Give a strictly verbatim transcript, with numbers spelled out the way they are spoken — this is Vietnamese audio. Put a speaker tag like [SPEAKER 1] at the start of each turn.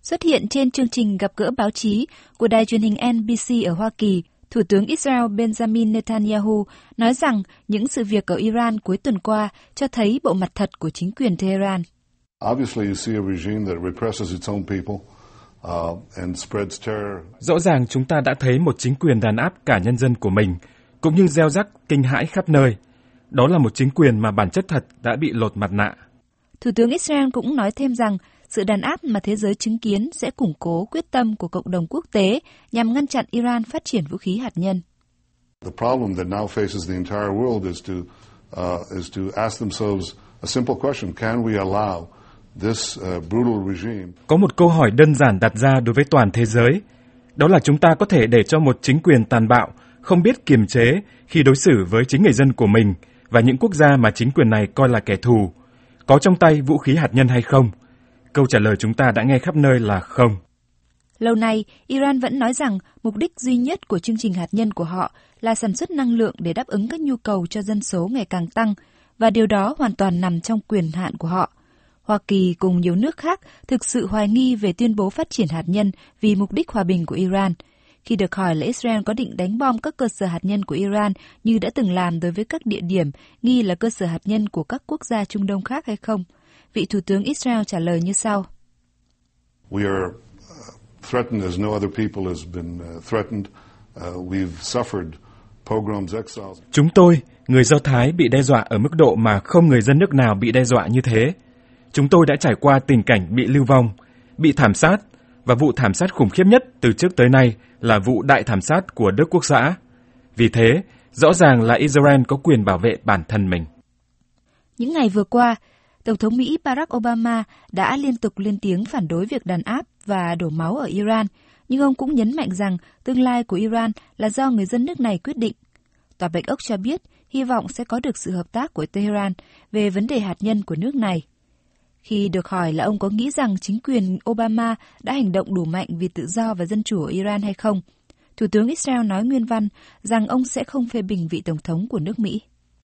[SPEAKER 1] Xuất hiện trên chương trình gặp gỡ báo chí của đài truyền hình en bê xê ở Hoa Kỳ, Thủ tướng Israel Benjamin Netanyahu nói rằng những sự việc ở Iran cuối tuần qua cho thấy bộ mặt thật của chính quyền Tehran.
[SPEAKER 2] Rõ ràng chúng ta đã thấy một chính quyền đàn áp cả nhân dân của mình, cũng như gieo rắc kinh hãi khắp nơi. Đó là một chính quyền mà bản chất thật đã bị lột mặt nạ.
[SPEAKER 1] Thủ tướng Israel cũng nói thêm rằng sự đàn áp mà thế giới chứng kiến sẽ củng cố quyết tâm của cộng đồng quốc tế nhằm ngăn chặn Iran phát triển vũ khí hạt nhân.
[SPEAKER 2] Có một câu hỏi đơn giản đặt ra đối với toàn thế giới, đó là chúng ta có thể để cho một chính quyền tàn bạo, không biết kiềm chế khi đối xử với chính người dân của mình và những quốc gia mà chính quyền này coi là kẻ thù, có trong tay vũ khí hạt nhân hay không? Câu trả lời chúng ta đã nghe khắp nơi là không.
[SPEAKER 1] Lâu nay, Iran vẫn nói rằng mục đích duy nhất của chương trình hạt nhân của họ là sản xuất năng lượng để đáp ứng các nhu cầu cho dân số ngày càng tăng, và điều đó hoàn toàn nằm trong quyền hạn của họ. Hoa Kỳ cùng nhiều nước khác thực sự hoài nghi về tuyên bố phát triển hạt nhân vì mục đích hòa bình của Iran. Khi được hỏi là Israel có định đánh bom các cơ sở hạt nhân của Iran như đã từng làm đối với các địa điểm nghi là cơ sở hạt nhân của các quốc gia Trung Đông khác hay không, vị Thủ tướng Israel trả lời như sau.
[SPEAKER 3] We are threatened as no other people has been threatened. We've suffered pogroms, exiles.
[SPEAKER 2] Chúng tôi, người Do Thái, bị đe dọa ở mức độ mà không người dân nước nào bị đe dọa như thế. Chúng tôi đã trải qua tình cảnh bị lưu vong, bị thảm sát, và vụ thảm sát khủng khiếp nhất từ trước tới nay là vụ đại thảm sát của Đức Quốc xã. Vì thế, rõ ràng là Israel có quyền bảo vệ bản thân mình.
[SPEAKER 1] Những ngày vừa qua, Tổng thống Mỹ Barack Obama đã liên tục lên tiếng phản đối việc đàn áp và đổ máu ở Iran, nhưng ông cũng nhấn mạnh rằng tương lai của Iran là do người dân nước này quyết định. Tòa Bạch Ốc cho biết hy vọng sẽ có được sự hợp tác của Tehran về vấn đề hạt nhân của nước này. Khi được hỏi là ông có nghĩ rằng chính quyền Obama đã hành động đủ mạnh vì tự do và dân chủ ở Iran hay không, Thủ tướng Israel nói nguyên văn rằng ông sẽ không phê bình vị Tổng thống của nước Mỹ.